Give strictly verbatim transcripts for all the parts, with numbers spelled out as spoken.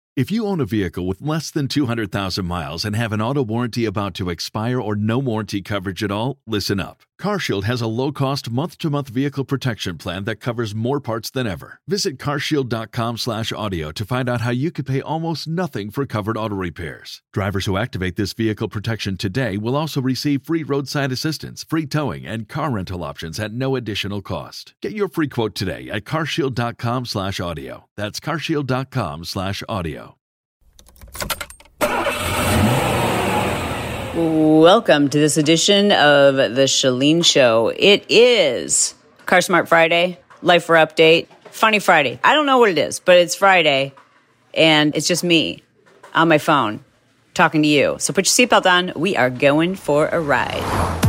If you own a vehicle with less than two hundred thousand miles and have an auto warranty about to expire or no warranty coverage at all, listen up. CarShield has a low-cost month-to-month vehicle protection plan that covers more parts than ever. Visit carshield.com slash audio to find out how you could pay almost nothing for covered auto repairs. Drivers who activate this vehicle protection today will also receive free roadside assistance, free towing, and car rental options at no additional cost. Get your free quote today at carshield.com slash audio. That's carshield.com slash audio. Welcome to this edition of The Chalene Show. It is Car Smart Friday, Life for Update, Funny Friday. I don't know what it is, but it's Friday, and it's just me on my phone talking to you. So put your seatbelt on. We are going for a ride.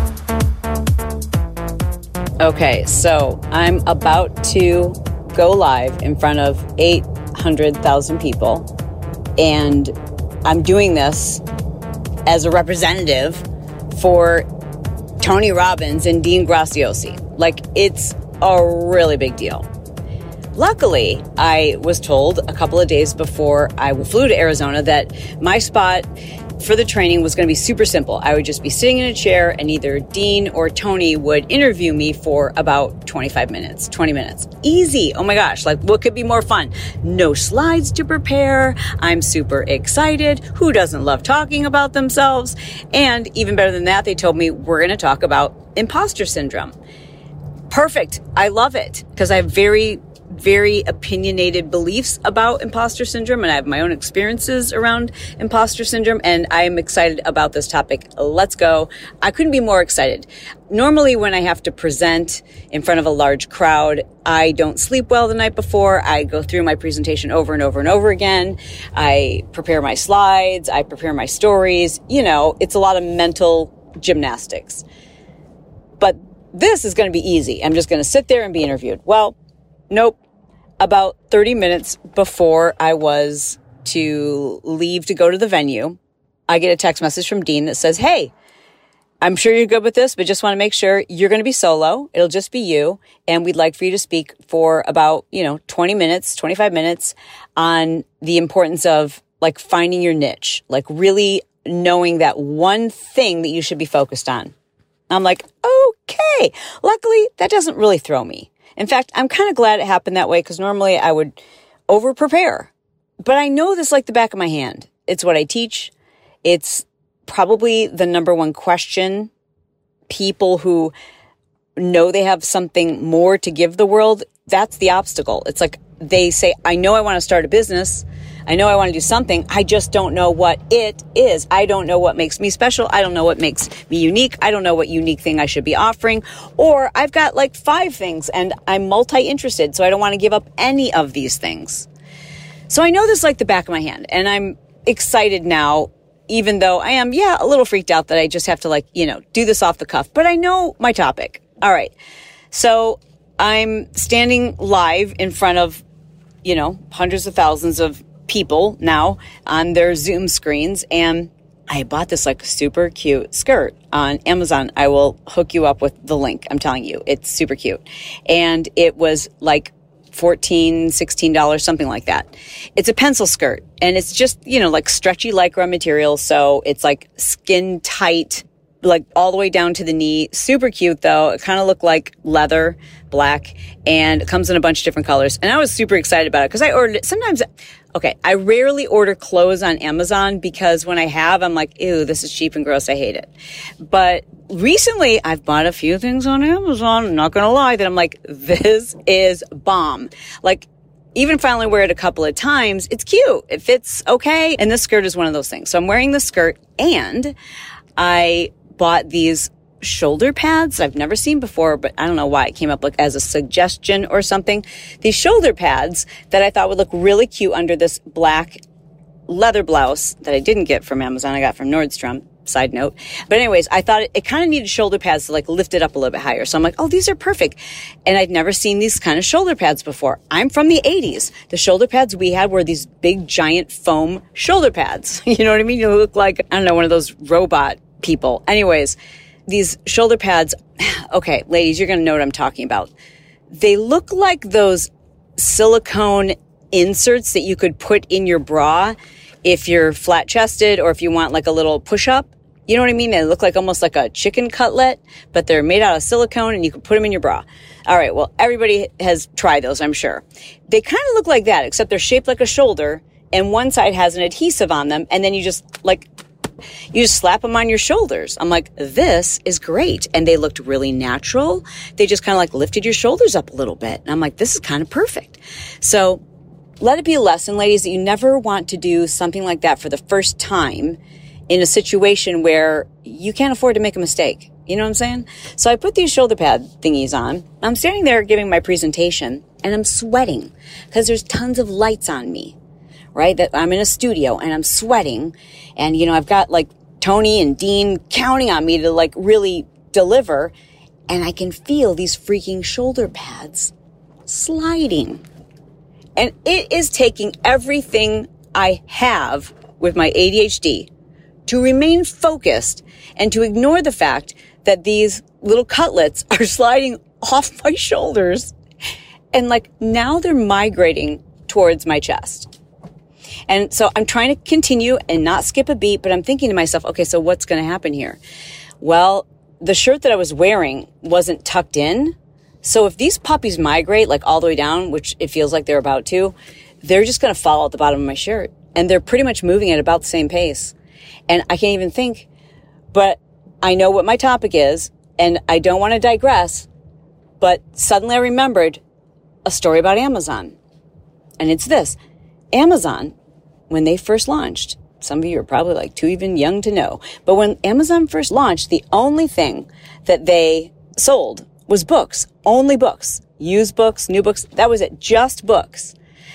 Okay, so I'm about to go live in front of eight hundred thousand people, and I'm doing this as a representative for Tony Robbins and Dean Graziosi. Like, it's a really big deal. Luckily, I was told a couple of days before I flew to Arizona that my spot for the training was going to be super simple. I would just be sitting in a chair and either Dean or Tony would interview me for about twenty-five minutes, twenty minutes. Easy. Oh my gosh. Like, what could be more fun? No slides to prepare. I'm super excited. Who doesn't love talking about themselves? And even better than that, they told me we're going to talk about imposter syndrome. Perfect. I love it because I have very very opinionated beliefs about imposter syndrome, and I have my own experiences around imposter syndrome, and I am excited about this topic. Let's go. I couldn't be more excited. Normally, when I have to present in front of a large crowd, I don't sleep well the night before. I go through my presentation over and over and over again. I prepare my slides. I prepare my stories. You know, it's a lot of mental gymnastics. But this is going to be easy. I'm just going to sit there and be interviewed. Well, nope. About thirty minutes before I was to leave to go to the venue, I get a text message from Dean that says, hey, I'm sure you're good with this, but just want to make sure you're going to be solo. It'll just be you. And we'd like for you to speak for about, you know, twenty minutes, twenty-five minutes on the importance of like finding your niche, like really knowing that one thing that you should be focused on. I'm like, okay. Luckily, that doesn't really throw me. In fact, I'm kind of glad it happened that way because normally I would over prepare. But I know this like the back of my hand. It's what I teach. It's probably the number one question. People who know they have something more to give the world, that's the obstacle. It's like they say, I know I want to start a business. I know I want to do something. I just don't know what it is. I don't know what makes me special. I don't know what makes me unique. I don't know what unique thing I should be offering. Or I've got like five things and I'm multi-interested, so I don't want to give up any of these things. So I know this like the back of my hand, and I'm excited now, even though I am, yeah, a little freaked out that I just have to like, you know, do this off the cuff. But I know my topic. All right. So I'm standing live in front of, you know, hundreds of thousands of people now on their Zoom screens, and I bought this like super cute skirt on Amazon. I will hook you up with the link. I'm telling you, it's super cute. And it was like fourteen dollars, sixteen dollars, something like that. It's a pencil skirt, and it's just, you know, like stretchy Lycra material. So it's like skin tight, like all the way down to the knee. Super cute though. It kind of looked like leather, black, and it comes in a bunch of different colors. And I was super excited about it because I ordered it. Sometimes, okay, I rarely order clothes on Amazon because when I have, I'm like, ew, this is cheap and gross. I hate it. But recently I've bought a few things on Amazon. I'm not going to lie that I'm like, this is bomb. Like, even if I only wear it a couple of times, it's cute. It fits okay. And this skirt is one of those things. So I'm wearing this skirt, and I bought these shoulder pads I've never seen before, but I don't know why it came up like as a suggestion or something. These shoulder pads that I thought would look really cute under this black leather blouse that I didn't get from Amazon. I got from Nordstrom. Side note. But anyways, I thought it, it kind of needed shoulder pads to like lift it up a little bit higher. So I'm like, oh, these are perfect. And I'd never seen these kind of shoulder pads before. I'm from the eighties. The shoulder pads we had were these big, giant foam shoulder pads. You know what I mean? You look like, I don't know, one of those robot people. Anyways, these shoulder pads, okay, ladies, you're going to know what I'm talking about. They look like those silicone inserts that you could put in your bra if you're flat chested or if you want like a little push up. You know what I mean? They look like almost like a chicken cutlet, but they're made out of silicone and you can put them in your bra. All right. Well, everybody has tried those, I'm sure. They kind of look like that, except they're shaped like a shoulder and one side has an adhesive on them. And then you just like, you just slap them on your shoulders. I'm like, this is great. And they looked really natural. They just kind of like lifted your shoulders up a little bit. And I'm like, this is kind of perfect. So let it be a lesson, ladies, that you never want to do something like that for the first time in a situation where you can't afford to make a mistake. You know what I'm saying? So I put these shoulder pad thingies on. I'm standing there giving my presentation and I'm sweating because there's tons of lights on me, right? That I'm in a studio and I'm sweating. And, you know, I've got like Tony and Dean counting on me to like really deliver. And I can feel these freaking shoulder pads sliding. And it is taking everything I have with my A D H D to remain focused and to ignore the fact that these little cutlets are sliding off my shoulders. And like now they're migrating towards my chest. And so I'm trying to continue and not skip a beat, but I'm thinking to myself, okay, so what's going to happen here? Well, the shirt that I was wearing wasn't tucked in. So if these puppies migrate like all the way down, which it feels like they're about to, they're just going to fall at the bottom of my shirt. And they're pretty much moving at about the same pace. And I can't even think, but I know what my topic is, and I don't want to digress, but suddenly I remembered a story about Amazon. And it's this. Amazon, when they first launched, some of you are probably like too even young to know, but when Amazon first launched, the only thing that they sold was books, only books, used books, new books. That was it, just books.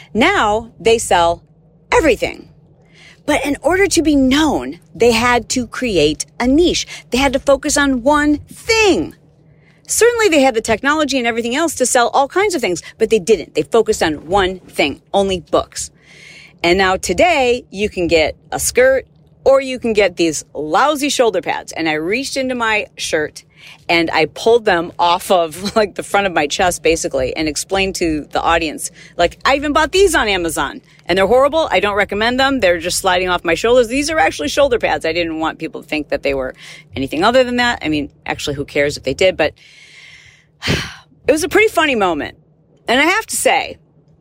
Now they sell everything. But in order to be known, they had to create a niche. They had to focus on one thing. Certainly they had the technology and everything else to sell all kinds of things, but they didn't. They focused on one thing, only books. And now today you can get a skirt or you can get these lousy shoulder pads. And I reached into my shirt and I pulled them off of like the front of my chest basically and explained to the audience, like, I even bought these on Amazon and they're horrible. I don't recommend them. They're just sliding off my shoulders. These are actually shoulder pads. I didn't want people to think that they were anything other than that. I mean, actually, who cares if they did? But it was a pretty funny moment. And I have to say,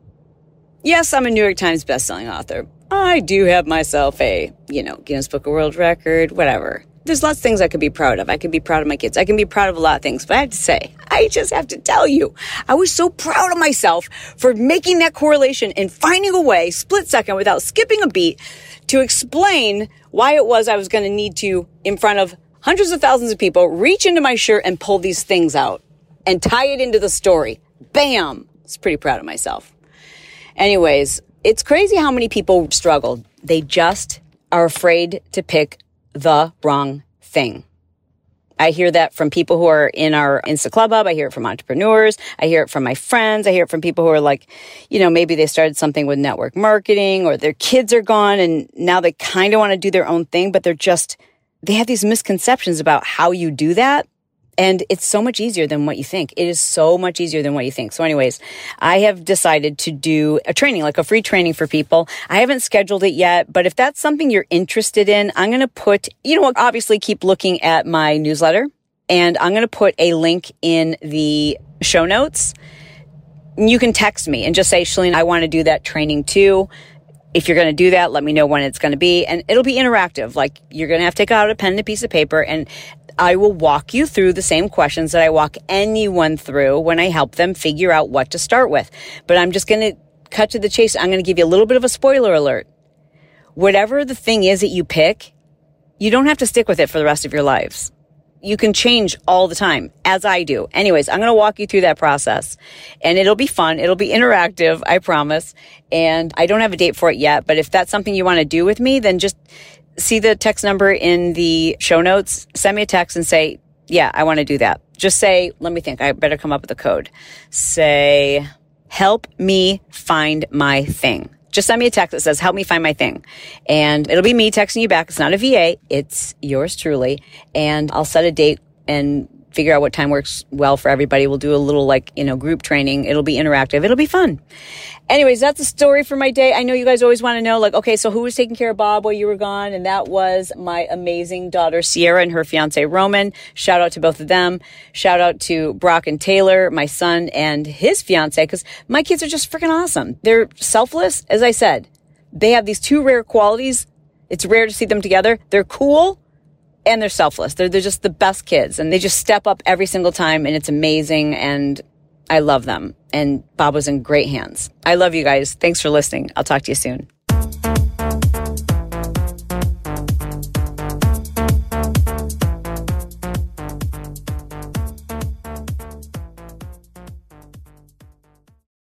yes, I'm a New York Times bestselling author. I do have myself a, you know, Guinness Book of World Record, whatever. There's lots of things I could be proud of. I could be proud of my kids. I can be proud of a lot of things. But I have to say, I just have to tell you, I was so proud of myself for making that correlation and finding a way, split second, without skipping a beat, to explain why it was I was going to need to, in front of hundreds of thousands of people, reach into my shirt and pull these things out and tie it into the story. Bam! I was pretty proud of myself. Anyways, it's crazy how many people struggle. They just are afraid to pick the wrong thing. I hear that from people who are in our Insta Club Hub. I hear it from entrepreneurs. I hear it from my friends. I hear it from people who are like, you know, maybe they started something with network marketing or their kids are gone and now they kind of want to do their own thing, but they're just, they have these misconceptions about how you do that. And it's so much easier than what you think. It is so much easier than what you think. So anyways, I have decided to do a training, like a free training for people. I haven't scheduled it yet, but if that's something you're interested in, I'm going to put, you know what, obviously keep looking at my newsletter and I'm going to put a link in the show notes. You can text me and just say, Chalene, I want to do that training too. If you're going to do that, let me know when it's going to be. And it'll be interactive. Like you're going to have to take out a pen and a piece of paper and I will walk you through the same questions that I walk anyone through when I help them figure out what to start with. But I'm just going to cut to the chase. I'm going to give you a little bit of a spoiler alert. Whatever the thing is that you pick, you don't have to stick with it for the rest of your lives. You can change all the time, as I do. Anyways, I'm going to walk you through that process and it'll be fun. It'll be interactive, I promise. And I don't have a date for it yet, but if that's something you want to do with me, then just see the text number in the show notes, send me a text and say, yeah, I want to do that. Just say, let me think, I better come up with a code. Say, help me find my thing. Just send me a text that says, help me find my thing. And it'll be me texting you back. It's not a V A. It's yours truly. And I'll set a date and figure out what time works well for everybody. We'll do a little like, you know, group training. It'll be interactive. It'll be fun. Anyways, that's the story for my day. I know you guys always want to know, like, okay, so who was taking care of Bob while you were gone? And that was my amazing daughter, Sierra, and her fiance, Roman. Shout out to both of them. Shout out to Brock and Taylor, my son and his fiance, because my kids are just freaking awesome. They're selfless. As I said, they have these two rare qualities. It's rare to see them together. They're cool. And they're selfless. They're, they're just the best kids. And they just step up every single time. And it's amazing. And I love them. And Bob was in great hands. I love you guys. Thanks for listening. I'll talk to you soon.